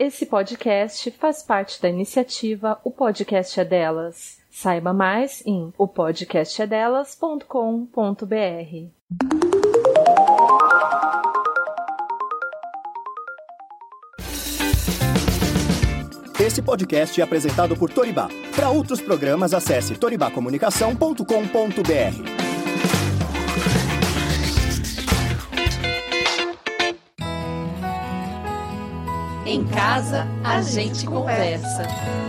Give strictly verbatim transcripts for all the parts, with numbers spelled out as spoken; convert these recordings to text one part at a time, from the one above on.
Esse podcast faz parte da iniciativa O Podcast é Delas. Saiba mais em o podcast é delas ponto com ponto b r. Esse podcast é apresentado por Toribá. Para outros programas, acesse toribá comunicação ponto com ponto b r. Em casa, a gente conversa.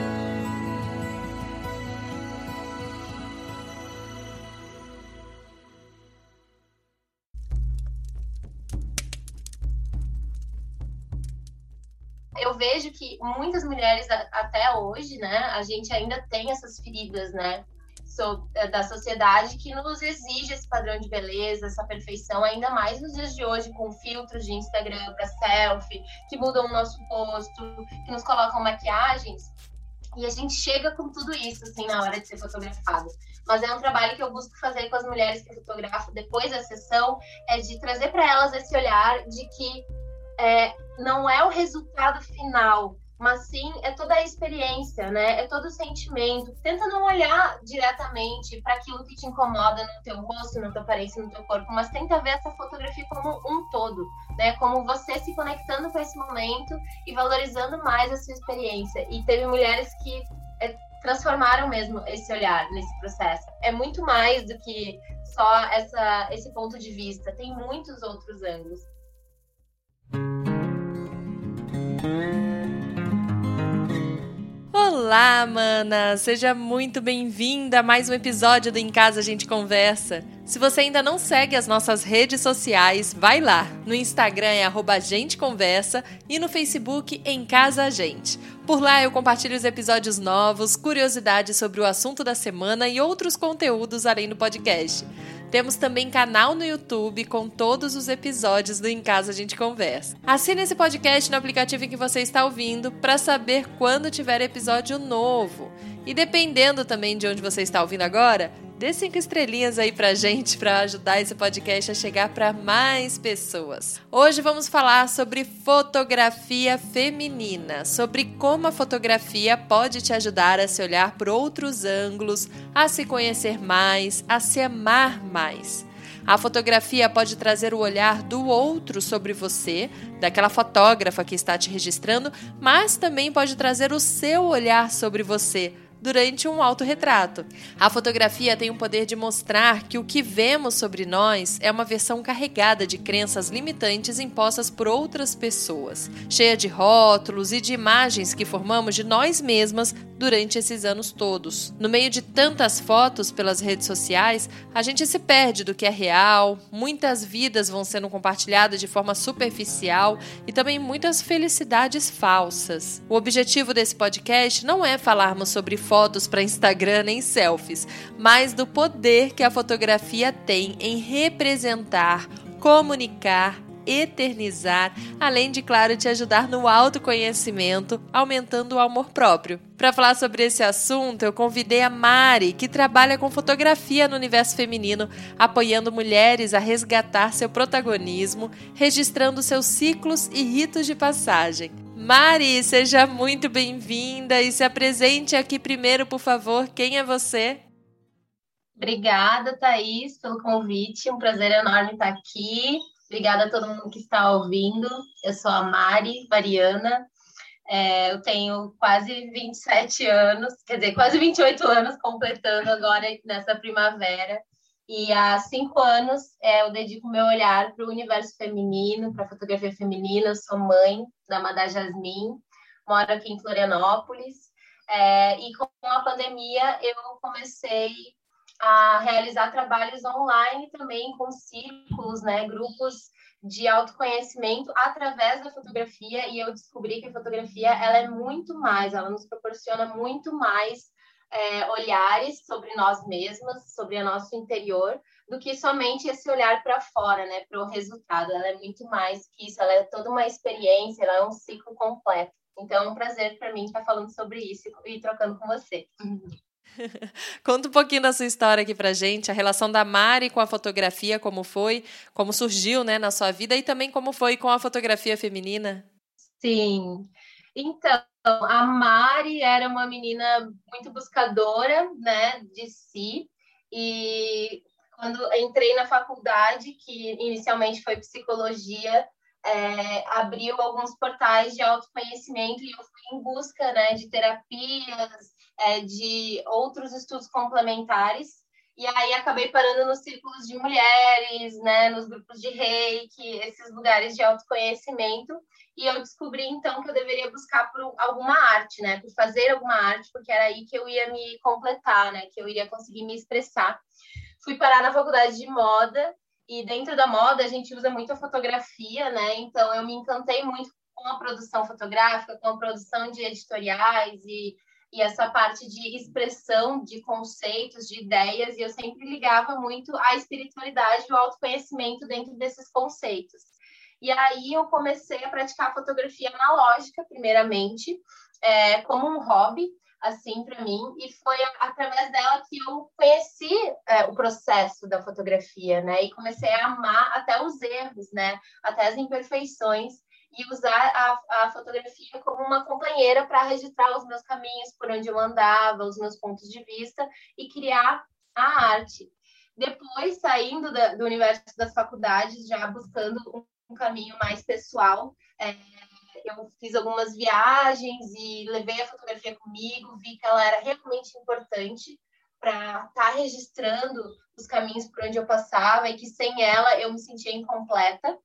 Eu vejo que muitas mulheres, até hoje, né, a gente ainda tem essas feridas, né, da sociedade que nos exige esse padrão de beleza, essa perfeição, ainda mais nos dias de hoje, com filtros de Instagram para selfie, que mudam o nosso rosto, que nos colocam maquiagens, e a gente chega com tudo isso, assim, na hora de ser fotografado. Mas é um trabalho que eu busco fazer com as mulheres que eu fotografo depois da sessão, é de trazer para elas esse olhar de que é, não é o resultado final, mas sim é toda a experiência, né? É todo o sentimento. Tenta não olhar diretamente para aquilo que te incomoda no teu rosto, na tua aparência, no teu corpo, mas tenta ver essa fotografia como um todo, né? Como você se conectando com esse momento e valorizando mais a sua experiência. E teve mulheres que é, transformaram mesmo esse olhar nesse processo. É muito mais do que só essa, esse ponto de vista. Tem muitos outros ângulos. Olá, mana! Seja muito bem-vinda a mais um episódio do Em Casa a Gente Conversa. Se você ainda não segue as nossas redes sociais, vai lá. No Instagram é arroba gente conversa e no Facebook Em Casa a Gente. Por lá eu compartilho os episódios novos, curiosidades sobre o assunto da semana e outros conteúdos além do podcast. Temos também canal no YouTube com todos os episódios do Em Casa a Gente Conversa. Assine esse podcast no aplicativo em que você está ouvindo para saber quando tiver episódio novo. E dependendo também de onde você está ouvindo agora, dê cinco estrelinhas aí pra gente para ajudar esse podcast a chegar para mais pessoas. Hoje vamos falar sobre fotografia feminina, sobre como a fotografia pode te ajudar a se olhar por outros ângulos, a se conhecer mais, a se amar mais. A fotografia pode trazer o olhar do outro sobre você, daquela fotógrafa que está te registrando, mas também pode trazer o seu olhar sobre você durante um autorretrato. A fotografia tem o poder de mostrar que o que vemos sobre nós é uma versão carregada de crenças limitantes impostas por outras pessoas, cheia de rótulos e de imagens que formamos de nós mesmas durante esses anos todos. No meio de tantas fotos pelas redes sociais, a gente se perde do que é real, muitas vidas vão sendo compartilhadas de forma superficial e também muitas felicidades falsas. O objetivo desse podcast não é falarmos sobre fotos para Instagram nem selfies, mas do poder que a fotografia tem em representar, comunicar, eternizar, além de, claro, te ajudar no autoconhecimento, aumentando o amor próprio. Para falar sobre esse assunto, eu convidei a Mari, que trabalha com fotografia no universo feminino, apoiando mulheres a resgatar seu protagonismo, registrando seus ciclos e ritos de passagem. Mari, seja muito bem-vinda e se apresente aqui primeiro, por favor. Quem é você? Obrigada, Thaís, pelo convite. Um prazer enorme estar aqui. Obrigada a todo mundo que está ouvindo. Eu sou a Mari Mariana. É, eu tenho quase vinte e sete anos, quer dizer, quase vinte e oito anos, completando agora nessa primavera. E há cinco anos é, eu dedico meu olhar para o universo feminino, para a fotografia feminina. Eu sou mãe da Madá Jasmin, moro aqui em Florianópolis. É, e com a pandemia eu comecei a realizar trabalhos online também com círculos, né, grupos de autoconhecimento através da fotografia, e eu descobri que a fotografia ela é muito mais, ela nos proporciona muito mais é, olhares sobre nós mesmas, sobre o nosso interior, do que somente esse olhar para fora, né, para o resultado. Ela é muito mais que isso, ela é toda uma experiência, ela é um ciclo completo. Então é um prazer para mim estar falando sobre isso e trocando com você. Conta um pouquinho da sua história aqui pra gente, a relação da Mari com a fotografia, como foi, como surgiu, né, na sua vida, e também como foi com a fotografia feminina. Sim, Então, a Mari era uma menina muito buscadora, né, de si, e quando entrei na faculdade, que inicialmente foi psicologia, é, abriu alguns portais de autoconhecimento e eu fui em busca, né, de terapias, é, de outros estudos complementares. E aí acabei parando nos círculos de mulheres, né, nos grupos de reiki, esses lugares de autoconhecimento. E eu descobri, então, que eu deveria buscar por alguma arte, né, por fazer alguma arte, porque era aí que eu ia me completar, né, que eu iria conseguir me expressar. Fui parar na faculdade de moda, e dentro da moda a gente usa muito a fotografia, né, então eu me encantei muito com a produção fotográfica, com a produção de editoriais e e essa parte de expressão de conceitos, de ideias, e eu sempre ligava muito à espiritualidade e ao autoconhecimento dentro desses conceitos. E aí eu comecei a praticar fotografia analógica, primeiramente, é, como um hobby, assim, para mim, e foi através dela que eu conheci é, o processo da fotografia, né, e comecei a amar até os erros, né, até as imperfeições, e usar a, a fotografia como uma companheira para registrar os meus caminhos, por onde eu andava, os meus pontos de vista e criar a arte. Depois, saindo da, do universo das faculdades, já buscando um, um caminho mais pessoal, é, eu fiz algumas viagens e levei a fotografia comigo, vi que ela era realmente importante para estar tá registrando os caminhos por onde eu passava e que sem ela eu me sentia incompleta.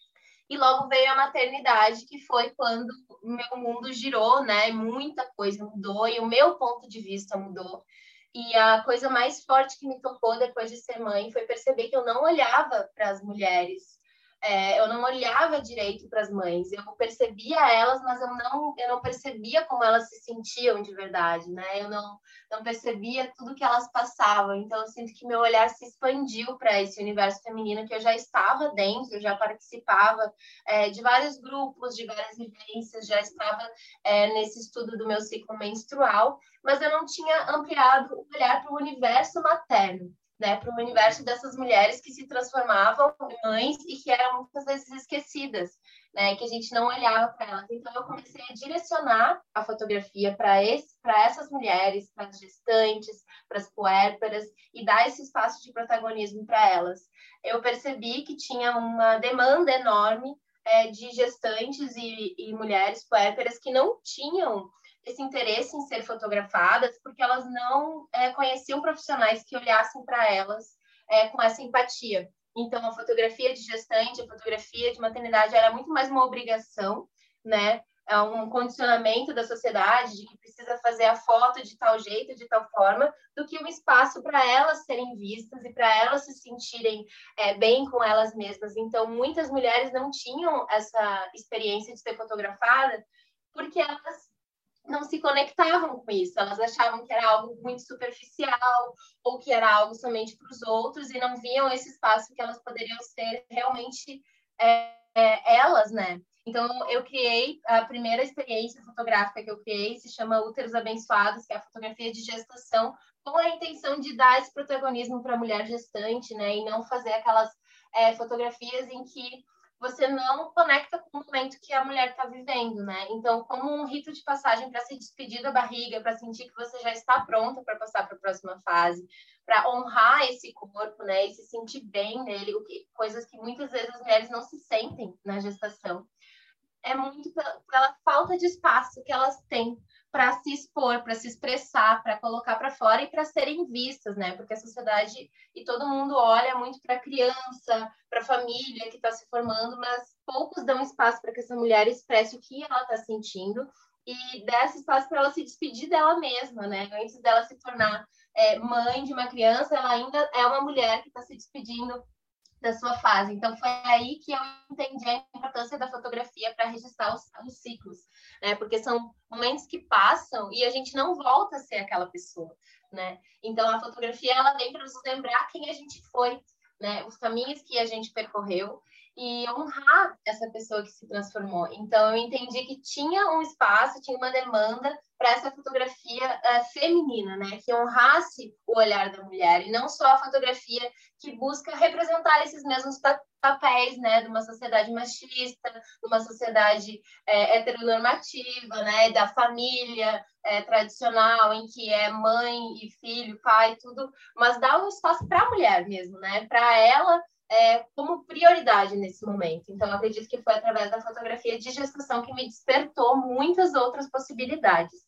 E logo veio a maternidade, que foi quando o meu mundo girou, né? Muita coisa mudou e o meu ponto de vista mudou. E a coisa mais forte que me tocou depois de ser mãe foi perceber que eu não olhava para as mulheres. É, eu não olhava direito para as mães, eu percebia elas, mas eu não, eu não percebia como elas se sentiam de verdade, né? Eu não, não percebia tudo que elas passavam. Então, eu sinto que meu olhar se expandiu para esse universo feminino que eu já estava dentro, eu já participava é, de vários grupos, de várias vivências, já estava é, nesse estudo do meu ciclo menstrual, mas eu não tinha ampliado o olhar para o universo materno. Né, para o universo dessas mulheres que se transformavam em mães e que eram muitas vezes esquecidas, né, que a gente não olhava para elas. Então, eu comecei a direcionar a fotografia para essas mulheres, para as gestantes, para as puérperas, e dar esse espaço de protagonismo para elas. Eu percebi que tinha uma demanda enorme é, de gestantes e, e mulheres puérperas que não tinham esse interesse em ser fotografadas, porque elas não é, conheciam profissionais que olhassem para elas é, com essa empatia. Então, a fotografia de gestante, a fotografia de maternidade era muito mais uma obrigação, né? É um condicionamento da sociedade de que precisa fazer a foto de tal jeito, de tal forma, do que um espaço para elas serem vistas e para elas se sentirem é, bem com elas mesmas. Então, muitas mulheres não tinham essa experiência de ser fotografada porque elas não se conectavam com isso, elas achavam que era algo muito superficial ou que era algo somente para os outros e não viam esse espaço que elas poderiam ser realmente é, é, elas, né? Então, eu criei a primeira experiência fotográfica que eu criei, se chama Úteros Abençoados, que é a fotografia de gestação, com a intenção de dar esse protagonismo para a mulher gestante, né? E não fazer aquelas é, fotografias em que você não conecta com o momento que a mulher está vivendo, né? Então, como um rito de passagem para se despedir da barriga, para sentir que você já está pronta para passar para a próxima fase, para honrar esse corpo, né? E se sentir bem nele, o que, coisas que muitas vezes as mulheres não se sentem na gestação. É muito pela, pela falta de espaço que elas têm para se expor, para se expressar, para colocar para fora e para serem vistas, né? Porque a sociedade e todo mundo olha muito para a criança, para a família que está se formando, mas poucos dão espaço para que essa mulher expresse o que ela está sentindo e dê esse espaço para ela se despedir dela mesma, né? Antes dela se tornar é, mãe de uma criança, ela ainda é uma mulher que está se despedindo da sua fase. Então, foi aí que eu entendi a importância da fotografia para registrar os, os ciclos, né? Porque são momentos que passam e a gente não volta a ser aquela pessoa, né? Então, a fotografia, ela vem para nos lembrar quem a gente foi, né? Os caminhos que a gente percorreu. e honrar essa pessoa que se transformou. Então, eu entendi que tinha um espaço, tinha uma demanda para essa fotografia uh, feminina, né? Que honrasse o olhar da mulher, e não só a fotografia que busca representar esses mesmos pa papéis, né? De uma sociedade machista, de uma sociedade é, heteronormativa, né? Da família é, tradicional, em que é mãe e filho, pai, tudo, mas dá um espaço para a mulher mesmo, né? Para ela, É, como prioridade nesse momento. Então, eu acredito que foi através da fotografia de gestação que me despertou muitas outras possibilidades.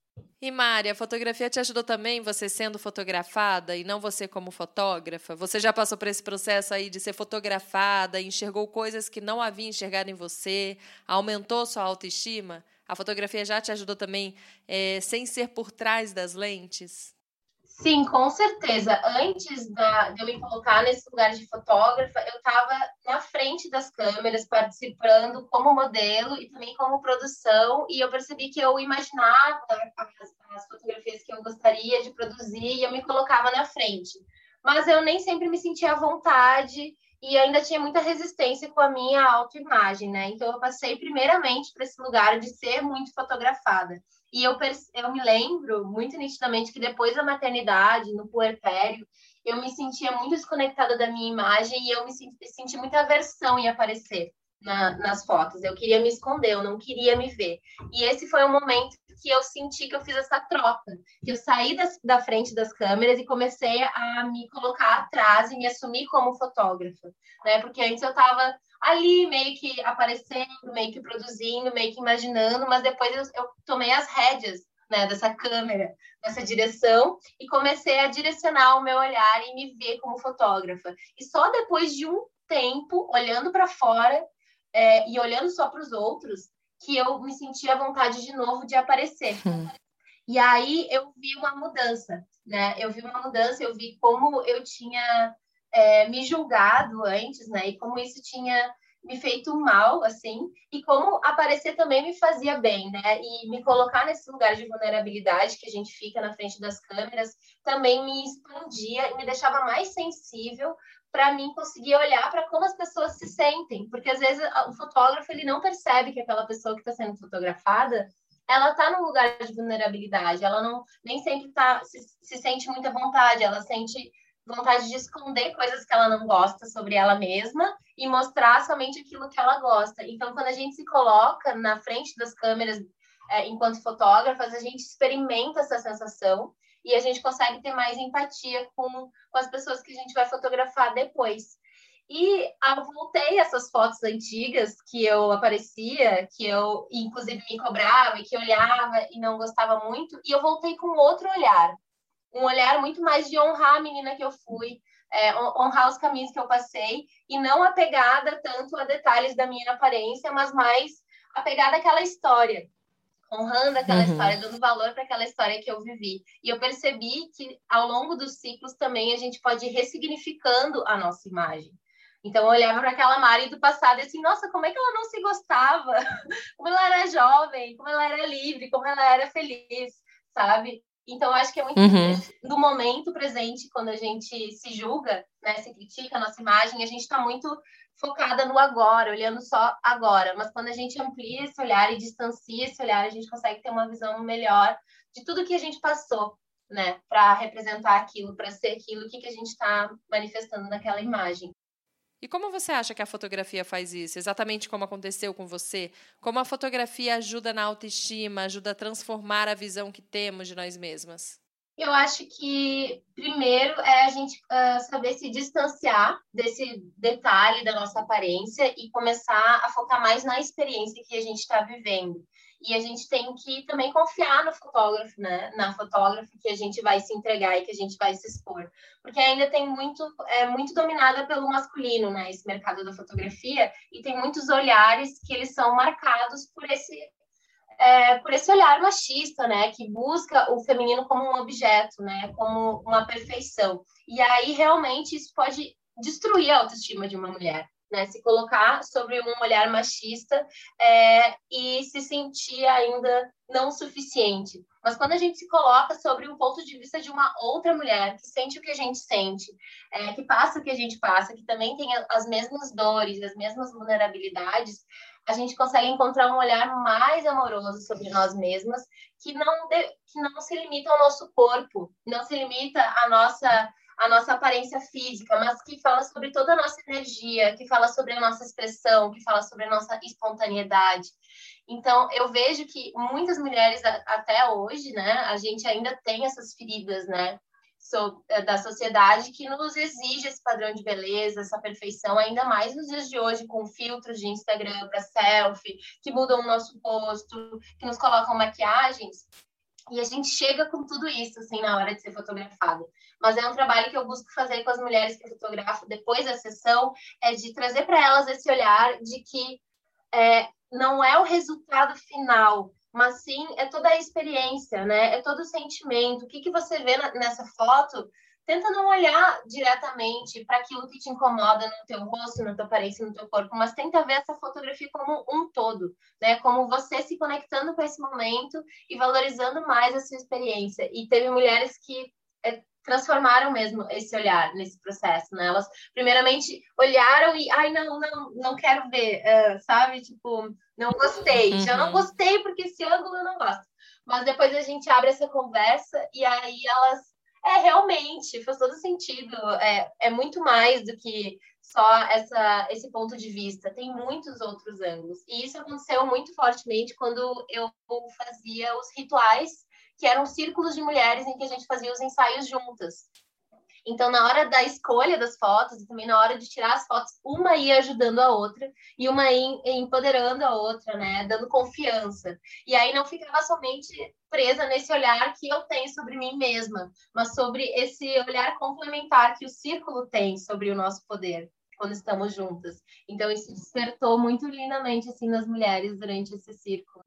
E Mari, a fotografia te ajudou também, você sendo fotografada e não você como fotógrafa? Você já passou por esse processo aí de ser fotografada, enxergou coisas que não havia enxergado em você, aumentou sua autoestima? A fotografia já te ajudou também, é, sem ser por trás das lentes? Sim, com certeza. Antes da, de eu me colocar nesse lugar de fotógrafa, eu estava na frente das câmeras, participando como modelo e também como produção, e eu percebi que eu imaginava as, as fotografias que eu gostaria de produzir e eu me colocava na frente. Mas eu nem sempre me sentia à vontade e ainda tinha muita resistência com a minha autoimagem, né? Então, eu passei primeiramente para esse lugar de ser muito fotografada. E eu, eu me lembro muito nitidamente que depois da maternidade, no puerpério, eu me sentia muito desconectada da minha imagem e eu me senti, senti muita aversão em aparecer na, nas fotos. Eu queria me esconder, eu não queria me ver. E esse foi o momento que eu senti que eu fiz essa troca, que eu saí das, da frente das câmeras e comecei a me colocar atrás e me assumir como fotógrafa, né? Porque antes eu estava ali meio que aparecendo, meio que produzindo, meio que imaginando, mas depois eu, eu tomei as rédeas, né, dessa câmera, dessa direção, e comecei a direcionar o meu olhar e me ver como fotógrafa. E só depois de um tempo, olhando para fora é, e olhando só para os outros, que eu me senti à vontade de novo de aparecer. Hum. E aí eu vi uma mudança, né? Eu vi uma mudança, eu vi como eu tinha é, me julgado antes, né? E como isso tinha me feito mal, assim, e como aparecer também me fazia bem, né? E me colocar nesse lugar de vulnerabilidade que a gente fica na frente das câmeras também me expandia e me deixava mais sensível para mim conseguir olhar para como as pessoas se sentem, porque às vezes o fotógrafo ele não percebe que aquela pessoa que está sendo fotografada ela está num lugar de vulnerabilidade, ela não nem sempre tá, se, se sente muita vontade, ela sente vontade de esconder coisas que ela não gosta sobre ela mesma e mostrar somente aquilo que ela gosta. Então, quando a gente se coloca na frente das câmeras é, enquanto fotógrafas, a gente experimenta essa sensação e a gente consegue ter mais empatia com, com as pessoas que a gente vai fotografar depois. E eu voltei essas fotos antigas que eu aparecia, que eu, inclusive, me cobrava e que olhava e não gostava muito, e eu voltei com outro olhar. Um olhar muito mais de honrar a menina que eu fui, é, honrar os caminhos que eu passei, e não apegada tanto a detalhes da minha aparência, mas mais apegada àquela história. Honrando aquela uhum. história, dando valor para aquela história que eu vivi. E eu percebi que, ao longo dos ciclos, também a gente pode ir ressignificando a nossa imagem. Então, eu olhava para aquela Mari do passado e assim, nossa, como é que ela não se gostava? Como ela era jovem, como ela era livre, como ela era feliz, sabe? Então, eu acho que é muito uhum. do momento presente, quando a gente se julga, né, se critica a nossa imagem, a gente está muito focada no agora, olhando só agora. Mas quando a gente amplia esse olhar e distancia esse olhar, a gente consegue ter uma visão melhor de tudo que a gente passou, né, para representar aquilo, para ser aquilo que, que a gente está manifestando naquela imagem. E como você acha que a fotografia faz isso? Exatamente como aconteceu com você? Como a fotografia ajuda na autoestima, ajuda a transformar a visão que temos de nós mesmas? Eu acho que, primeiro, é a gente uh, saber se distanciar desse detalhe da nossa aparência e começar a focar mais na experiência que a gente está vivendo. E a gente tem que também confiar no fotógrafo, né? Na fotógrafa que a gente vai se entregar e que a gente vai se expor. Porque ainda tem muito, é muito dominada pelo masculino, né? Esse mercado da fotografia. E tem muitos olhares que eles são marcados por esse, é, por esse olhar machista, né? Que busca o feminino como um objeto, né? Como uma perfeição. E aí, realmente, isso pode destruir a autoestima de uma mulher. né? Se colocar sobre um olhar machista é, e se sentir ainda não suficiente. Mas quando a gente se coloca sobre o ponto de vista de uma outra mulher que sente o que a gente sente, é, que passa o que a gente passa, que também tem as mesmas dores, as mesmas vulnerabilidades, a gente consegue encontrar um olhar mais amoroso sobre nós mesmas, que não, de, que não se limita ao nosso corpo, não se limita à nossa, à nossa aparência física, mas que fala sobre toda a nossa energia, que fala sobre a nossa expressão, que fala sobre a nossa espontaneidade. Então, eu vejo que muitas mulheres, até hoje, né, a gente ainda tem essas feridas, né, da sociedade que nos exige esse padrão de beleza, essa perfeição, ainda mais nos dias de hoje, com filtros de Instagram para selfie, que mudam o nosso rosto, que nos colocam maquiagens, e a gente chega com tudo isso, assim, na hora de ser fotografada. Mas é um trabalho que eu busco fazer com as mulheres que eu fotografo depois da sessão, é de trazer para elas esse olhar de que é, não é o resultado final, mas sim é toda a experiência, né? É todo o sentimento. O que, que você vê na, nessa foto, tenta não olhar diretamente para aquilo que te incomoda no teu rosto, na tua aparência, no teu corpo, mas tenta ver essa fotografia como um todo, né? Como você se conectando com esse momento e valorizando mais a sua experiência. E teve mulheres que é, transformaram mesmo esse olhar nesse processo, né? Elas, primeiramente, olharam e, ai, não, não, não quero ver, uh, sabe? Tipo, não gostei. Uhum. Já não gostei porque esse ângulo eu não gosto. Mas depois a gente abre essa conversa e aí elas, é, realmente, faz todo sentido. É, é muito mais do que só essa, esse ponto de vista. Tem muitos outros ângulos. E isso aconteceu muito fortemente quando eu fazia os rituais, que eram círculos de mulheres em que a gente fazia os ensaios juntas. Então, na hora da escolha das fotos e também na hora de tirar as fotos, uma ia ajudando a outra e uma ia empoderando a outra, né? Dando confiança. E aí não ficava somente presa nesse olhar que eu tenho sobre mim mesma, mas sobre esse olhar complementar que o círculo tem sobre o nosso poder quando estamos juntas. Então, isso despertou muito lindamente, assim, nas mulheres durante esse círculo.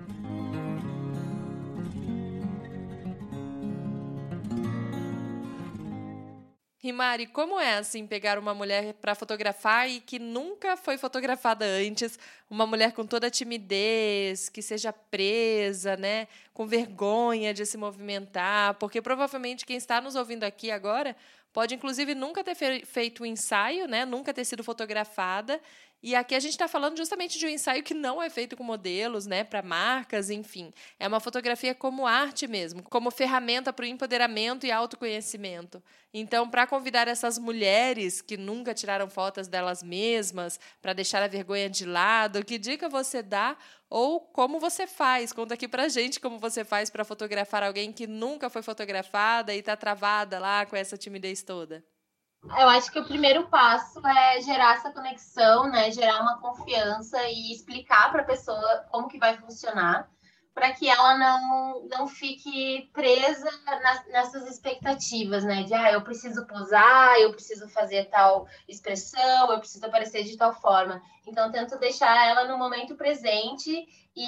E Mari, como é assim pegar uma mulher para fotografar e que nunca foi fotografada antes, uma mulher com toda a timidez, que seja presa, né, com vergonha de se movimentar, porque provavelmente quem está nos ouvindo aqui agora pode inclusive nunca ter feito um ensaio, né, nunca ter sido fotografada. E aqui a gente está falando justamente de um ensaio que não é feito com modelos, né, para marcas, enfim. É uma fotografia como arte mesmo, como ferramenta para o empoderamento e autoconhecimento. Então, para convidar essas mulheres que nunca tiraram fotos delas mesmas, para deixar a vergonha de lado, que dica você dá ou como você faz? Conta aqui para a gente como você faz para fotografar alguém que nunca foi fotografada e está travada lá com essa timidez toda. Eu acho que o primeiro passo é gerar essa conexão, né? Gerar uma confiança e explicar para a pessoa como que vai funcionar, para que ela não, não fique presa nas, nessas expectativas, né? De, ah, eu preciso posar, eu preciso fazer tal expressão, eu preciso aparecer de tal forma. Então, tento deixar ela no momento presente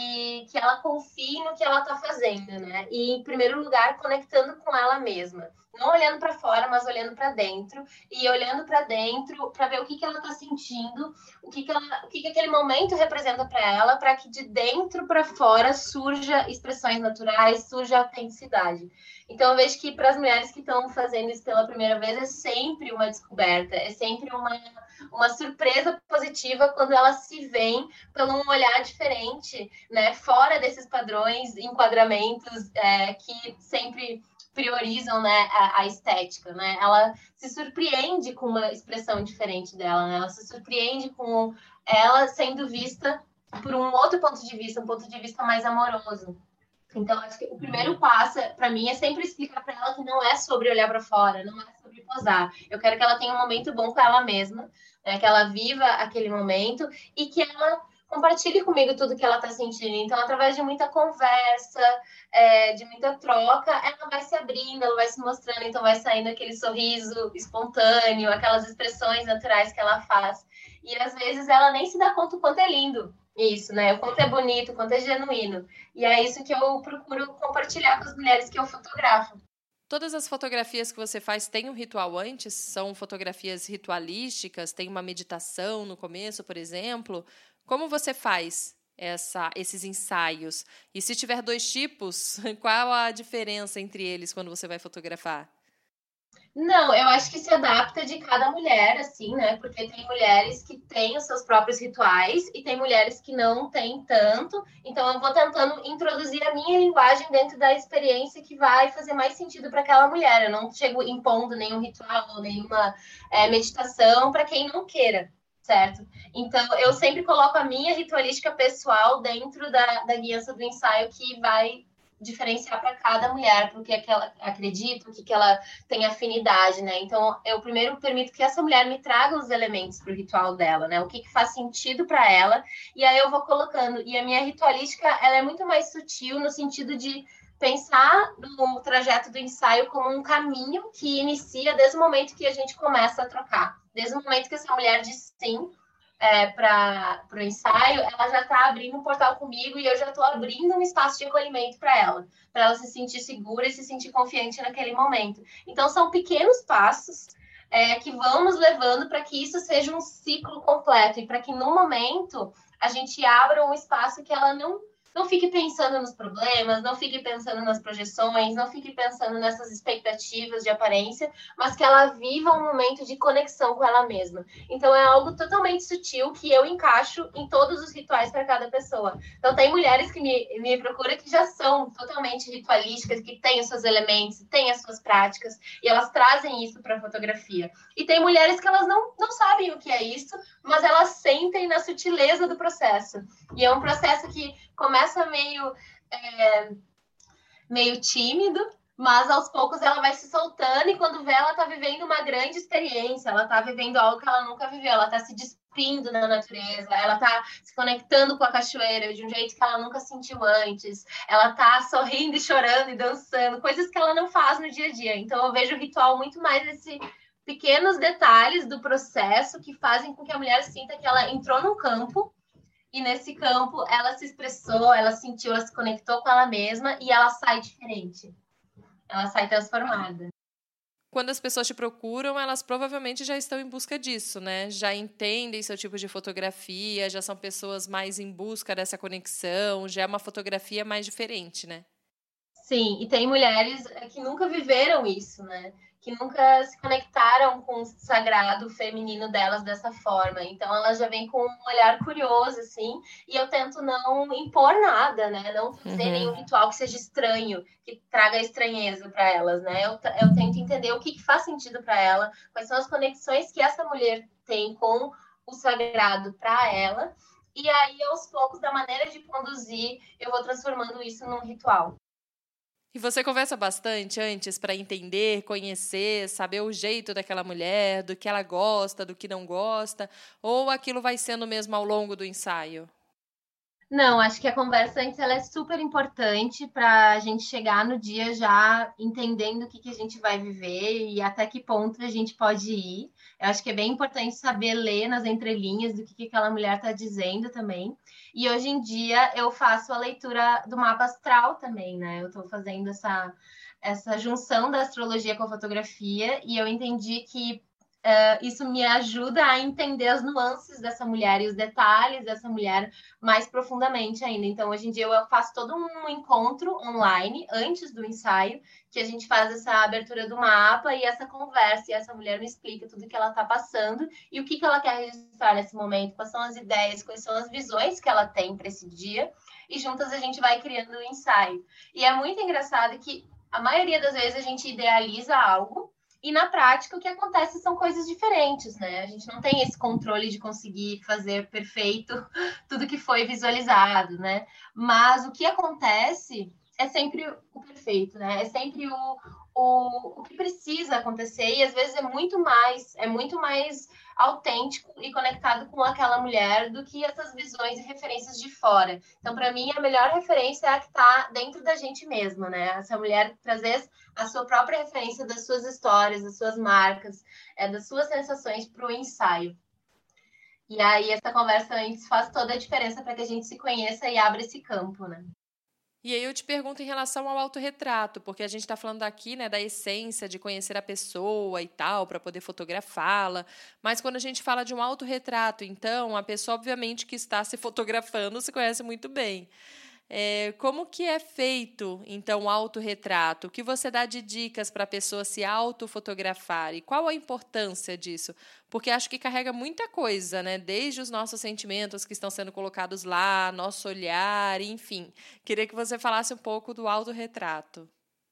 e que ela confie no que ela está fazendo, né? E, em primeiro lugar, conectando com ela mesma. Não olhando para fora, mas olhando para dentro. E olhando para dentro para ver o que, que ela está sentindo, o, que, que, ela, o que, que aquele momento representa para ela, para que de dentro para fora surja expressões naturais, surja autenticidade. Então, eu vejo que para as mulheres que estão fazendo isso pela primeira vez, é sempre uma descoberta, é sempre uma, uma surpresa positiva quando elas se veem pelo um olhar diferente, né? Fora desses padrões, enquadramentos é, que sempre priorizam, né, a, a estética, né? Ela se surpreende com uma expressão diferente dela, né? Ela se surpreende com ela sendo vista por um outro ponto de vista, um ponto de vista mais amoroso. Então, acho que o primeiro passo, para mim, é sempre explicar para ela que não é sobre olhar para fora, não é sobre posar. Eu quero que ela tenha um momento bom com ela mesma, né? Que ela viva aquele momento e que ela compartilhe comigo tudo que ela está sentindo. Então, através de muita conversa, é, de muita troca, ela vai se abrindo, ela vai se mostrando, então vai saindo aquele sorriso espontâneo, aquelas expressões naturais que ela faz. E, às vezes, ela nem se dá conta o quanto é lindo isso, né? O quanto é bonito, o quanto é genuíno. E é isso que eu procuro compartilhar com as mulheres que eu fotografo. Todas as fotografias que você faz têm um ritual antes? São fotografias ritualísticas? Tem uma meditação no começo, por exemplo? Como você faz essa, esses ensaios? E se tiver dois tipos, qual a diferença entre eles quando você vai fotografar? Não, eu acho que se adapta de cada mulher, assim, né? Porque tem mulheres que têm os seus próprios rituais e tem mulheres que não têm tanto. Então, eu vou tentando introduzir a minha linguagem dentro da experiência que vai fazer mais sentido para aquela mulher. Eu não chego impondo nenhum ritual ou nenhuma é, meditação para quem não queira, certo? Então, eu sempre coloco a minha ritualística pessoal dentro da, da guiança do ensaio que vai diferenciar para cada mulher, porque é que ela acredita, o que, que ela tem afinidade, né? Então, eu primeiro permito que essa mulher me traga os elementos para o ritual dela, né? O que, que faz sentido para ela, e aí eu vou colocando. E a minha ritualística, ela é muito mais sutil no sentido de pensar no trajeto do ensaio como um caminho que inicia desde o momento que a gente começa a trocar. Desde o momento que essa mulher diz sim, É, para o ensaio, ela já está abrindo um portal comigo e eu já estou abrindo um espaço de acolhimento para ela, para ela se sentir segura e se sentir confiante naquele momento. Então, são pequenos passos é, que vão nos levando para que isso seja um ciclo completo e para que, no momento, a gente abra um espaço que ela não não fique pensando nos problemas, não fique pensando nas projeções, não fique pensando nessas expectativas de aparência, mas que ela viva um momento de conexão com ela mesma. Então, é algo totalmente sutil que eu encaixo em todos os rituais para cada pessoa. Então, tem mulheres que me, me procuram que já são totalmente ritualísticas, que têm os seus elementos, têm as suas práticas, e elas trazem isso para a fotografia. E tem mulheres que elas não, não sabem o que é isso, mas elas sentem na sutileza do processo. E é um processo que começa meio, é, meio tímido, mas aos poucos ela vai se soltando e quando vê, ela está vivendo uma grande experiência, ela está vivendo algo que ela nunca viveu, ela está se despindo na natureza, ela está se conectando com a cachoeira de um jeito que ela nunca sentiu antes, ela está sorrindo e chorando e dançando, coisas que ela não faz no dia a dia. Então eu vejo o ritual muito mais esse pequenos detalhes do processo que fazem com que a mulher sinta que ela entrou num campo e nesse campo ela se expressou, ela sentiu, ela se conectou com ela mesma e ela sai diferente. Ela sai transformada. Quando as pessoas te procuram, elas provavelmente já estão em busca disso, né? Já entendem seu tipo de fotografia, já são pessoas mais em busca dessa conexão, já é uma fotografia mais diferente, né? Sim, e tem mulheres que nunca viveram isso, né? Que nunca se conectaram com o sagrado feminino delas dessa forma. Então, elas já vêm com um olhar curioso, assim, e eu tento não impor nada, né? Não fazer uhum. nenhum ritual que seja estranho, que traga estranheza para elas, né? Eu, eu tento entender o que, que faz sentido para ela, quais são as conexões que essa mulher tem com o sagrado para ela, e aí, aos poucos, da maneira de conduzir, eu vou transformando isso num ritual. E você conversa bastante antes para entender, conhecer, saber o jeito daquela mulher, do que ela gosta, do que não gosta, ou aquilo vai sendo mesmo ao longo do ensaio? Não, acho que a conversa antes ela é super importante para a gente chegar no dia já entendendo o que, que a gente vai viver e até que ponto a gente pode ir. Eu acho que é bem importante saber ler nas entrelinhas do que, que aquela mulher está dizendo também. E hoje em dia eu faço a leitura do mapa astral também, né? Eu estou fazendo essa, essa junção da astrologia com a fotografia e eu entendi que Uh, isso me ajuda a entender as nuances dessa mulher e os detalhes dessa mulher mais profundamente ainda. Então, hoje em dia, eu faço todo um encontro online, antes do ensaio, que a gente faz essa abertura do mapa e essa conversa, e essa mulher me explica tudo que ela está passando e o que, que ela quer registrar nesse momento, quais são as ideias, quais são as visões que ela tem para esse dia, e juntas a gente vai criando o ensaio. E é muito engraçado que a maioria das vezes a gente idealiza algo, e na prática o que acontece são coisas diferentes, né? A gente não tem esse controle de conseguir fazer perfeito tudo que foi visualizado, né? Mas o que acontece é sempre o perfeito, né? É sempre o, o, o que precisa acontecer e às vezes é muito mais, é muito mais autêntico e conectado com aquela mulher do que essas visões e referências de fora. Então, para mim, a melhor referência é a que está dentro da gente mesma, né? Essa mulher trazer a sua própria referência das suas histórias, das suas marcas, é, das suas sensações para o ensaio. E aí, essa conversa antes faz toda a diferença para que a gente se conheça e abra esse campo, né? E aí eu te pergunto em relação ao autorretrato, porque a gente está falando aqui, né, da essência de conhecer a pessoa e tal, para poder fotografá-la, mas quando a gente fala de um autorretrato, então, a pessoa, obviamente, que está se fotografando se conhece muito bem. É, como que é feito, então, o autorretrato? O que você dá de dicas para a pessoa se autofotografar? E qual a importância disso? Porque acho que carrega muita coisa, né? Desde os nossos sentimentos que estão sendo colocados lá, nosso olhar, enfim. Queria que você falasse um pouco do autorretrato.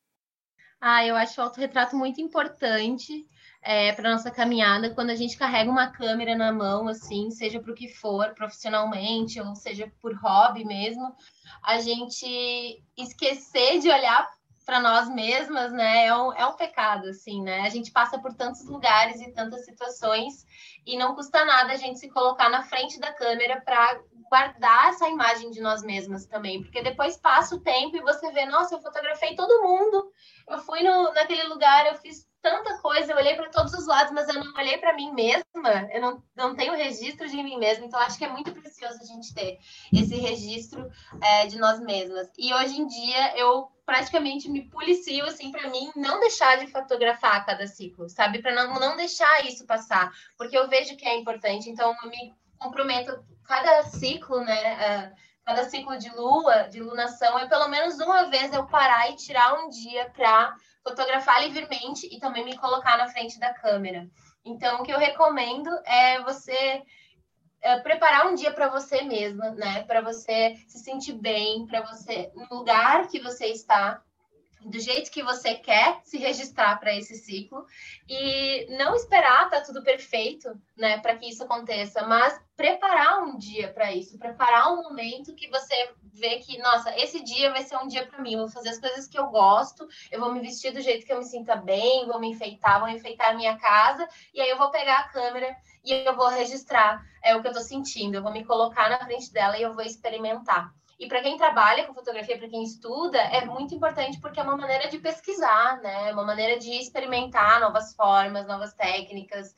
Ah, eu acho o autorretrato muito importante é, para nossa caminhada quando a gente carrega uma câmera na mão, assim, seja para o que for, profissionalmente, ou seja por hobby mesmo, a gente esquecer de olhar para nós mesmas, né? É um, é um pecado, assim, né? A gente passa por tantos lugares e tantas situações e não custa nada a gente se colocar na frente da câmera para guardar essa imagem de nós mesmas também, porque depois passa o tempo e você vê, nossa, eu fotografei todo mundo, eu fui no, naquele lugar, eu fiz tanta coisa, eu olhei para todos os lados, mas eu não olhei para mim mesma, eu não, não tenho registro de mim mesma, então acho que é muito precioso a gente ter esse registro é, de nós mesmas. E hoje em dia eu praticamente me policio assim para mim não deixar de fotografar a cada ciclo, sabe? Para não, não deixar isso passar, porque eu vejo que é importante, então eu me comprometo cada ciclo, né? Uh, cada ciclo de lua, de lunação, é pelo menos uma vez eu parar e tirar um dia para fotografar livremente e também me colocar na frente da câmera. Então, o que eu recomendo é você é, preparar um dia para você mesma, né? Para você se sentir bem, para você, no lugar que você está, do jeito que você quer se registrar para esse ciclo e não esperar tá tudo perfeito, né, para que isso aconteça, mas preparar um dia para isso, preparar um momento que você vê que, nossa, esse dia vai ser um dia para mim, eu vou fazer as coisas que eu gosto, eu vou me vestir do jeito que eu me sinta bem, vou me enfeitar, vou enfeitar a minha casa e aí eu vou pegar a câmera e eu vou registrar é o que eu tô sentindo, eu vou me colocar na frente dela e eu vou experimentar. E para quem trabalha com fotografia, para quem estuda, é muito importante porque é uma maneira de pesquisar, né? É uma maneira de experimentar novas formas, novas técnicas,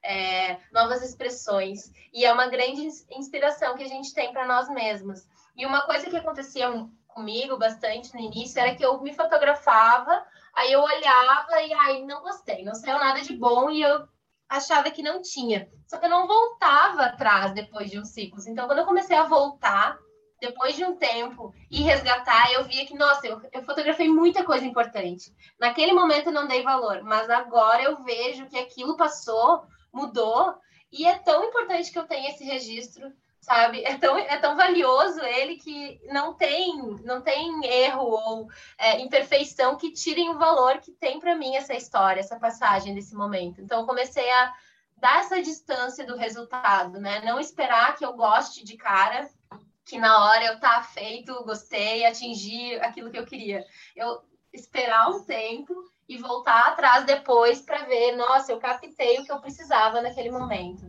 é, novas expressões. E é uma grande inspiração que a gente tem para nós mesmos. E uma coisa que acontecia comigo bastante no início era que eu me fotografava, aí eu olhava e aí não gostei, não saiu nada de bom e eu achava que não tinha. Só que eu não voltava atrás depois de uns ciclos. Então, quando eu comecei a voltar depois de um tempo, e resgatar, eu via que, nossa, eu, eu fotografei muita coisa importante. Naquele momento eu não dei valor, mas agora eu vejo que aquilo passou, mudou, e é tão importante que eu tenha esse registro, sabe? É tão, é tão valioso ele que não tem, não tem erro ou é, imperfeição que tirem o valor que tem para mim essa história, essa passagem desse momento. Então, eu comecei a dar essa distância do resultado, né? Não esperar que eu goste de cara, que na hora eu tá feito, gostei, atingi aquilo que eu queria. Eu esperar um tempo e voltar atrás depois para ver, nossa, eu captei o que eu precisava naquele momento.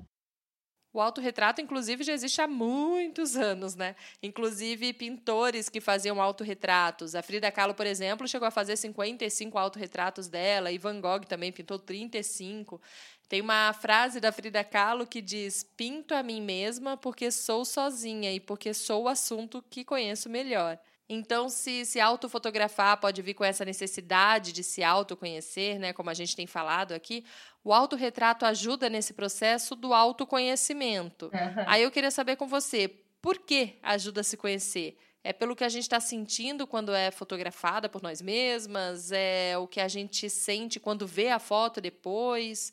O autorretrato, inclusive, já existe há muitos anos, né? Inclusive, pintores que faziam autorretratos. A Frida Kahlo, por exemplo, chegou a fazer cinquenta e cinco autorretratos dela, e Van Gogh também pintou trinta e cinco. Tem uma frase da Frida Kahlo que diz: pinto a mim mesma porque sou sozinha e porque sou o assunto que conheço melhor. Então, se se autofotografar pode vir com essa necessidade de se autoconhecer, né, como a gente tem falado aqui, o autorretrato ajuda nesse processo do autoconhecimento. Uhum. Aí eu queria saber com você, por que ajuda a se conhecer? É pelo que a gente está sentindo quando é fotografada por nós mesmas? É o que a gente sente quando vê a foto depois?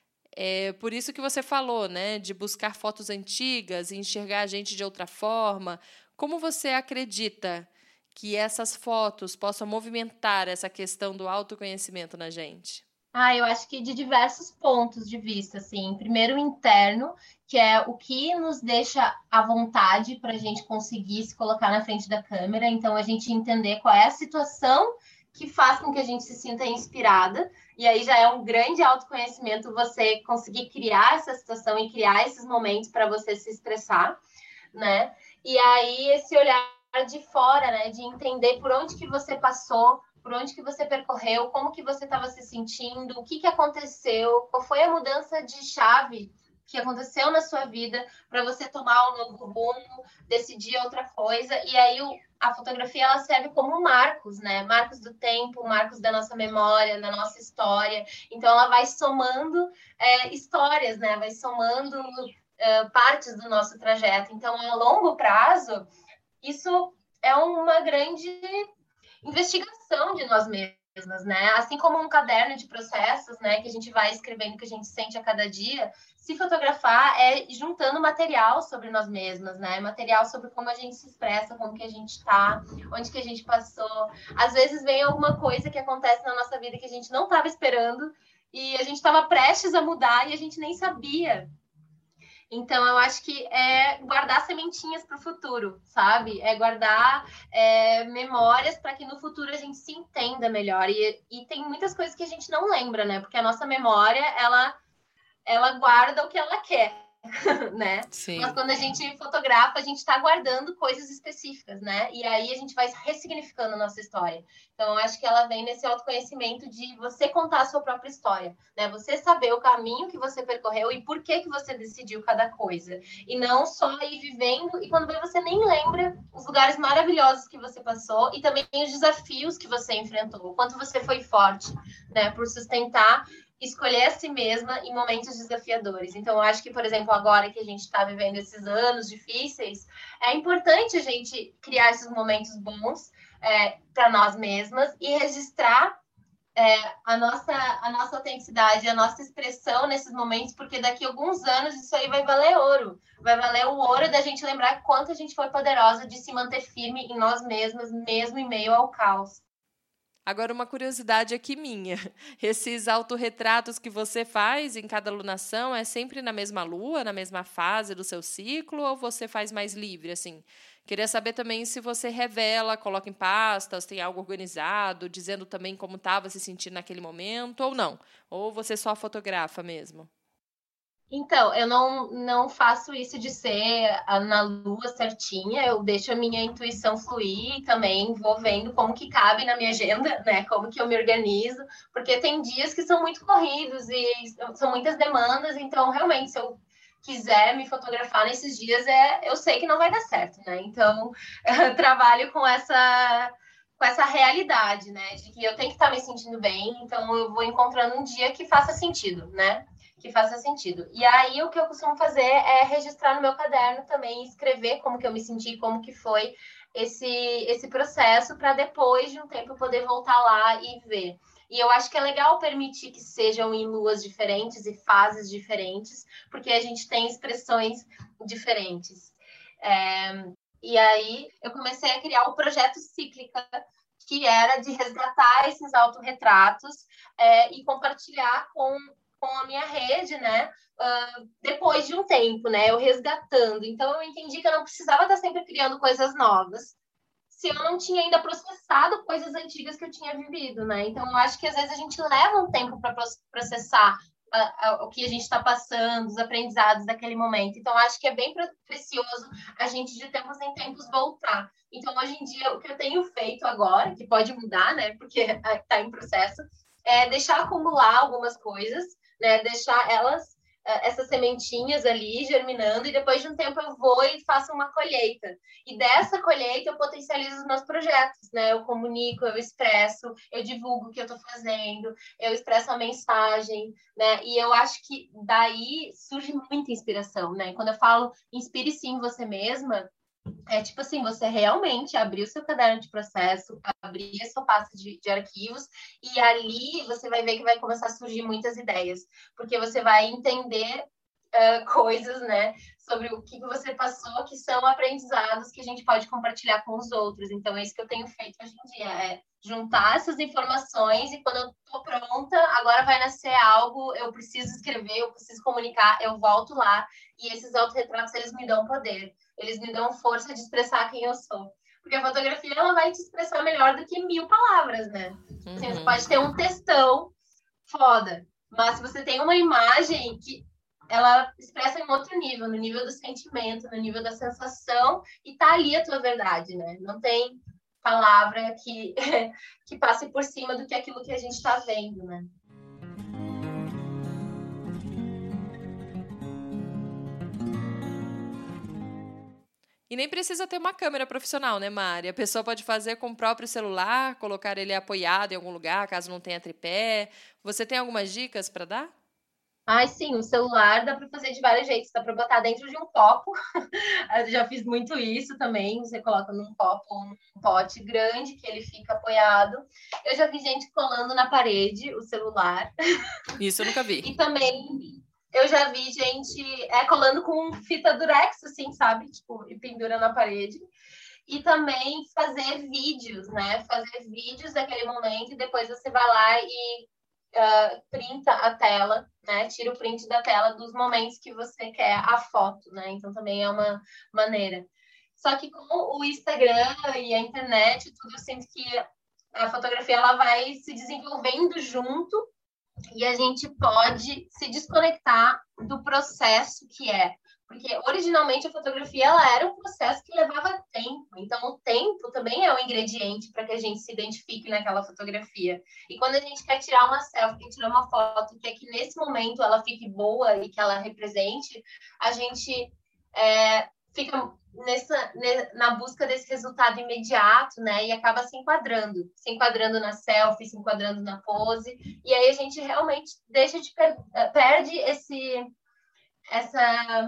É por isso que você falou, né, de buscar fotos antigas e enxergar a gente de outra forma. Como você acredita que essas fotos possam movimentar essa questão do autoconhecimento na gente? Ah, eu acho que de diversos pontos de vista, assim. Primeiro, interno, que é o que nos deixa à vontade para a gente conseguir se colocar na frente da câmera. Então, a gente entender qual é a situação que faz com que a gente se sinta inspirada. E aí já é um grande autoconhecimento você conseguir criar essa situação e criar esses momentos para você se expressar, né? E aí esse olhar de fora, né? De entender por onde que você passou, por onde que você percorreu, como que você estava se sentindo, o que que aconteceu, qual foi a mudança de chave que aconteceu na sua vida para você tomar um novo rumo, decidir outra coisa. E aí o, a fotografia ela serve como marcos, né? Marcos do tempo, marcos da nossa memória, da nossa história. Então, ela vai somando é, histórias, né? Vai somando uh, partes do nosso trajeto. Então, a longo prazo, isso é uma grande investigação de nós mesmos, né? Assim como um caderno de processos, né? Que a gente vai escrevendo o que a gente sente a cada dia. Se fotografar é juntando material sobre nós mesmas, né? Material sobre como a gente se expressa, como que a gente está, onde que a gente passou. Às vezes vem alguma coisa que acontece na nossa vida que a gente não estava esperando e a gente estava prestes a mudar e a gente nem sabia. Então, eu acho que é guardar sementinhas para o futuro, sabe? É guardar é, memórias para que no futuro a gente se entenda melhor. E, e tem muitas coisas que a gente não lembra, né? Porque a nossa memória, ela, ela guarda o que ela quer, né? Sim. Mas quando a gente fotografa, a gente está guardando coisas específicas, né? E aí a gente vai ressignificando a nossa história. Então, eu acho que ela vem nesse autoconhecimento de você contar a sua própria história, né? Você saber o caminho que você percorreu e por que que você decidiu cada coisa. E não só ir vivendo e quando você nem lembra os lugares maravilhosos que você passou e também os desafios que você enfrentou, o quanto você foi forte, né? Por sustentar escolher a si mesma em momentos desafiadores. Então, eu acho que, por exemplo, agora que a gente está vivendo esses anos difíceis, é importante a gente criar esses momentos bons é, para nós mesmas e registrar é, a, nossa, a nossa autenticidade, a nossa expressão nesses momentos, porque daqui a alguns anos isso aí vai valer ouro. Vai valer o ouro da gente lembrar quanto a gente foi poderosa de se manter firme em nós mesmas, mesmo em meio ao caos. Agora, uma curiosidade aqui minha. Esses autorretratos que você faz em cada alunação é sempre na mesma lua, na mesma fase do seu ciclo, ou você faz mais livre, assim? Queria saber também se você revela, coloca em pastas, tem algo organizado, dizendo também como estava se sentindo naquele momento, ou não? Ou você só fotografa mesmo? Então, eu não, não faço isso de ser na lua certinha, eu deixo a minha intuição fluir e também vou vendo como que cabe na minha agenda, né? Como que eu me organizo, porque tem dias que são muito corridos e são muitas demandas, então realmente se eu quiser me fotografar nesses dias, é, eu sei que não vai dar certo, né? Então, eu trabalho com essa com essa realidade, né? De que eu tenho que estar me sentindo bem, então eu vou encontrando um dia que faça sentido, né? Que faça sentido. E aí, o que eu costumo fazer é registrar no meu caderno também, escrever como que eu me senti, como que foi esse, esse processo, para depois de um tempo eu poder voltar lá e ver. E eu acho que é legal permitir que sejam em luas diferentes e fases diferentes, porque a gente tem expressões diferentes. É, e aí, eu comecei a criar o projeto Cíclica, que era de resgatar esses autorretratos é, e compartilhar com com a minha rede, né? Uh, depois de um tempo, né? Eu resgatando. Então, eu entendi que eu não precisava estar sempre criando coisas novas se eu não tinha ainda processado coisas antigas que eu tinha vivido, né? Então, eu acho que às vezes a gente leva um tempo para processar uh, uh, o que a gente está passando, os aprendizados daquele momento. Então, eu acho que é bem precioso a gente, de tempos em tempos, voltar. Então, hoje em dia, o que eu tenho feito agora, que pode mudar, né? Porque está em processo, é deixar acumular algumas coisas, né, deixar elas, essas sementinhas ali germinando, e depois de um tempo eu vou e faço uma colheita. E dessa colheita eu potencializo os meus projetos, né? Eu comunico, eu expresso, eu divulgo o que eu estou fazendo, eu expresso a mensagem, né? E eu acho que daí surge muita inspiração, né? Quando eu falo inspire-se em você mesma, é tipo assim, você realmente abrir o seu caderno de processo, abrir a sua pasta de, de arquivos, e ali você vai ver que vai começar a surgir muitas ideias, porque você vai entender uh, coisas, né, sobre o que você passou, que são aprendizados que a gente pode compartilhar com os outros. Então, é isso que eu tenho feito hoje em dia, é juntar essas informações, e quando eu tô pronta, agora vai nascer algo, eu preciso escrever, eu preciso comunicar, eu volto lá, e esses autorretratos, eles me dão poder. Eles me dão força de expressar quem eu sou. Porque a fotografia, ela vai te expressar melhor do que mil palavras, né? Uhum. Assim, você pode ter um textão foda, mas se você tem uma imagem que ela expressa em outro nível, no nível do sentimento, no nível da sensação, e tá ali a tua verdade, né? Não tem palavra que, que passe por cima do que aquilo que a gente tá vendo, né? E E nem precisa ter uma câmera profissional, né, Mari? A pessoa pode fazer com o próprio celular, colocar ele apoiado em algum lugar, caso não tenha tripé. Você tem algumas dicas para dar? Ai, sim, o celular dá para fazer de vários jeitos, dá para botar dentro de um copo. Eu já fiz muito isso também. Você coloca num copo ou num pote grande que ele fica apoiado. Eu já vi gente colando na parede o celular. Isso eu nunca vi. E também eu já vi gente é, colando com fita durex, assim, sabe? Tipo, e pendura na parede. E também fazer vídeos, né? Fazer vídeos daquele momento e depois você vai lá e Uh, printa a tela, né? Tira o print da tela dos momentos que você quer a foto, né? Então também é uma maneira. Só que com o Instagram e a internet, tudo, eu sinto que a fotografia ela vai se desenvolvendo junto e a gente pode se desconectar do processo que é. Porque originalmente a fotografia ela era um processo que levava tempo. Então o tempo também é um ingrediente para que a gente se identifique naquela fotografia. E quando a gente quer tirar uma selfie, quer tirar uma foto, quer que nesse momento ela fique boa e que ela represente, a gente é, fica nessa, na busca desse resultado imediato, né? E acaba se enquadrando, se enquadrando na selfie, se enquadrando na pose. E aí a gente realmente deixa de per perde esse essa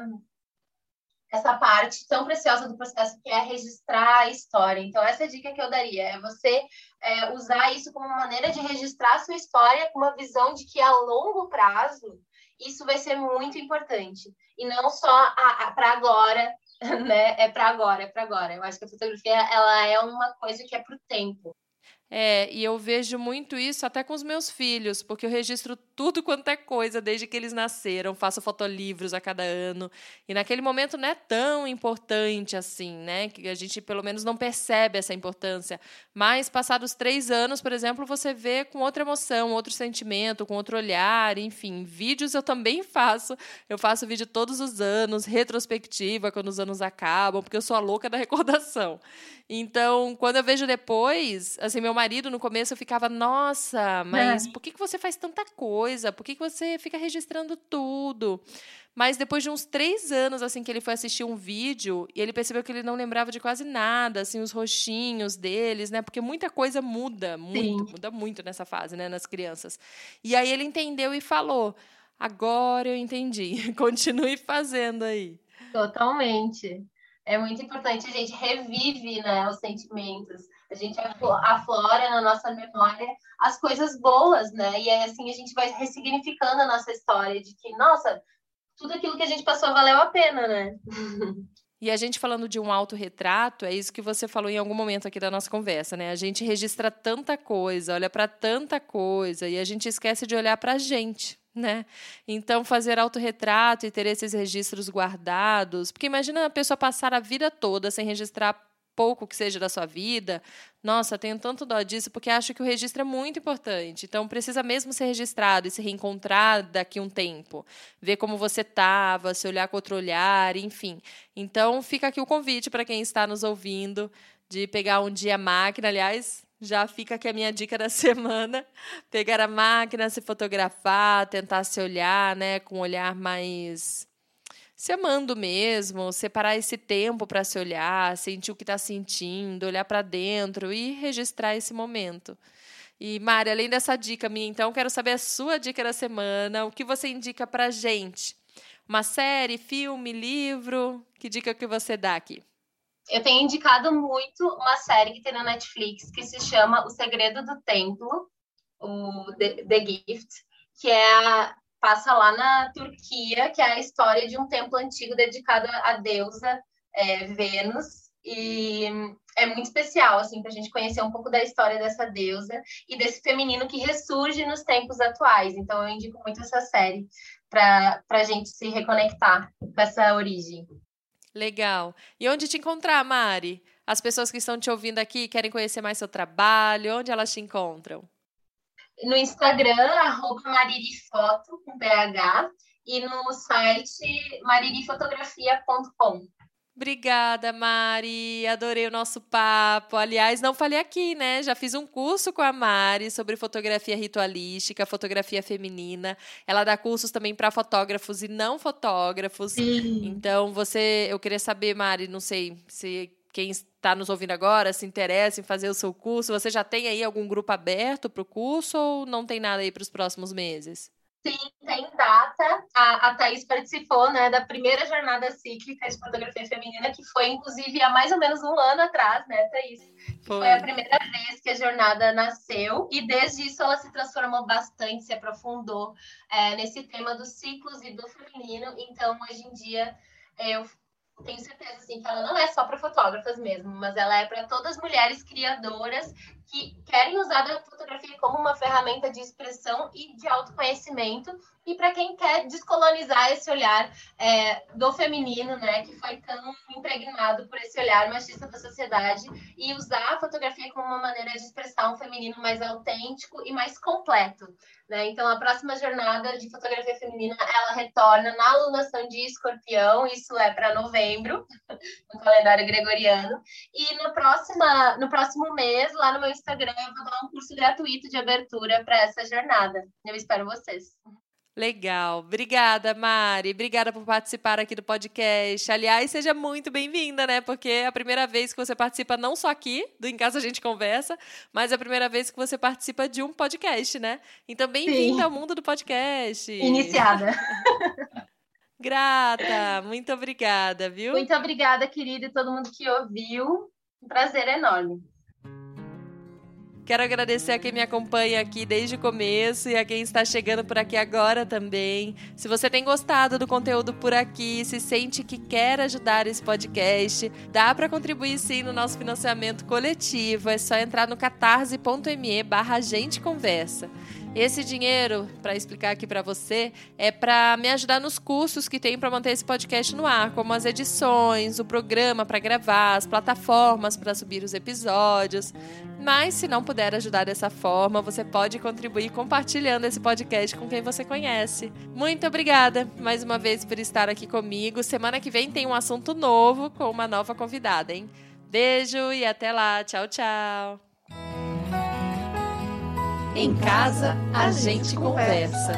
essa parte tão preciosa do processo que é registrar a história. Então, essa é a dica que eu daria, é você é, usar isso como uma maneira de registrar a sua história com uma visão de que a longo prazo isso vai ser muito importante. E não só para agora, né? É para agora, é para agora. Eu acho que a fotografia ela é uma coisa que é para o tempo. É, e eu vejo muito isso até com os meus filhos, porque eu registro tudo quanto é coisa desde que eles nasceram, faço fotolivros a cada ano, e naquele momento não é tão importante assim, né? Que a gente pelo menos não percebe essa importância, mas passados três anos, por exemplo, você vê com outra emoção, outro sentimento, com outro olhar, enfim. Vídeos eu também faço, eu faço vídeo todos os anos, retrospectiva, quando os anos acabam, porque eu sou a louca da recordação. Então, quando eu vejo depois, assim, meu marido, no começo, eu ficava, nossa, mas por que que você faz tanta coisa? Por que que você fica registrando tudo? Mas depois de uns três anos, assim, que ele foi assistir um vídeo, e ele percebeu que ele não lembrava de quase nada, assim, os rostinhos deles, né? Porque muita coisa muda, muito, Sim. muda muito nessa fase, né, nas crianças. E aí ele entendeu e falou, agora eu entendi, continue fazendo aí. Totalmente. É muito importante, a gente revive, né, os sentimentos, a gente aflora na nossa memória as coisas boas, né, e aí assim a gente vai ressignificando a nossa história de que, nossa, tudo aquilo que a gente passou valeu a pena, né? E a gente falando de um autorretrato, é isso que você falou em algum momento aqui da nossa conversa, né? A gente registra tanta coisa, olha para tanta coisa, e a gente esquece de olhar para a gente, né? Então, fazer autorretrato e ter esses registros guardados, porque imagina a pessoa passar a vida toda sem registrar pouco que seja da sua vida. Nossa, tenho tanto dó disso, porque acho que o registro é muito importante. Então, precisa mesmo ser registrado e se reencontrar daqui a um tempo. Ver como você estava, se olhar com outro olhar, enfim. Então, fica aqui o convite para quem está nos ouvindo, de pegar um dia a máquina, aliás... Já fica aqui a minha dica da semana, pegar a máquina, se fotografar, tentar se olhar, né, com um olhar mais se amando mesmo, separar esse tempo para se olhar, sentir o que está sentindo, olhar para dentro e registrar esse momento. E, Mari, além dessa dica minha, então, quero saber a sua dica da semana, o que você indica para a gente? Uma série, filme, livro? Que dica que você dá aqui? Eu tenho indicado muito uma série que tem na Netflix que se chama O Segredo do Templo, o The, The Gift, que é a, passa lá na Turquia, que é a história de um templo antigo dedicado à deusa é, Vênus. E é muito especial, assim, para a gente conhecer um pouco da história dessa deusa e desse feminino que ressurge nos tempos atuais. Então, eu indico muito essa série para a gente se reconectar com essa origem. Legal. E onde te encontrar, Mari? As pessoas que estão te ouvindo aqui querem conhecer mais seu trabalho, onde elas te encontram? No Instagram, arroba maririfoto, com P H, e no site maririfotografia ponto com. Obrigada, Mari. Adorei o nosso papo. Aliás, não falei aqui, né? Já fiz um curso com a Mari sobre fotografia ritualística, fotografia feminina. Ela dá cursos também para fotógrafos e não fotógrafos. Sim. Então, você, eu queria saber, Mari, não sei se quem está nos ouvindo agora se interessa em fazer o seu curso. Você já tem aí algum grupo aberto para o curso ou não tem nada aí para os próximos meses? Sim, tem data. A, a Thaís participou, né, da primeira jornada cíclica de fotografia feminina, que foi, inclusive, há mais ou menos um ano atrás, né, Thaís? Foi, foi a primeira vez que a jornada nasceu e, desde isso, ela se transformou bastante, se aprofundou é, nesse tema dos ciclos e do feminino. Então, hoje em dia, eu tenho certeza assim, que ela não é só para fotógrafas mesmo, mas ela é para todas as mulheres criadoras que querem usar a fotografia como uma ferramenta de expressão e de autoconhecimento, e para quem quer descolonizar esse olhar é, do feminino, né, que foi tão impregnado por esse olhar machista da sociedade, e usar a fotografia como uma maneira de expressar um feminino mais autêntico e mais completo, né? Então, a próxima jornada de fotografia feminina, ela retorna na alunação de Escorpião, isso é para novembro, no calendário gregoriano, e no, próxima, no próximo mês, lá no meu Instagram, eu vou dar um curso gratuito de abertura para essa jornada. Eu espero vocês. Legal. Obrigada, Mari. Obrigada por participar aqui do podcast. Aliás, seja muito bem-vinda, né? Porque é a primeira vez que você participa não só aqui, do Em Casa a Gente Conversa, mas é a primeira vez que você participa de um podcast, né? Então, bem-vinda ao mundo do podcast. Iniciada. Grata. Muito obrigada, viu? Muito obrigada, querida, e todo mundo que ouviu. Um prazer enorme. Quero agradecer a quem me acompanha aqui desde o começo e a quem está chegando por aqui agora também. Se você tem gostado do conteúdo por aqui, se sente que quer ajudar esse podcast, dá para contribuir sim no nosso financiamento coletivo. É só entrar no catarse.me barra Gente Conversa. Esse dinheiro, para explicar aqui para você, é para me ajudar nos custos que tem para manter esse podcast no ar, como as edições, o programa para gravar, as plataformas para subir os episódios. Mas se não puder ajudar dessa forma, você pode contribuir compartilhando esse podcast com quem você conhece. Muito obrigada mais uma vez por estar aqui comigo. Semana que vem tem um assunto novo com uma nova convidada, hein? Beijo e até lá. Tchau, tchau. Em casa, a gente conversa.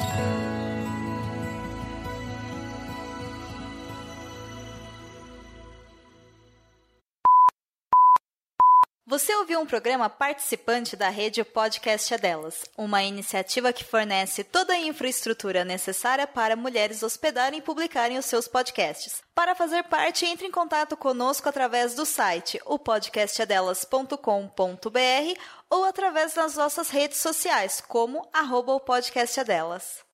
Você ouviu um programa participante da rede Podcast é Delas, uma iniciativa que fornece toda a infraestrutura necessária para mulheres hospedarem e publicarem os seus podcasts. Para fazer parte, entre em contato conosco através do site o podcast é delas ponto com ponto b r ou através das nossas redes sociais, como arroba o podcast é delas.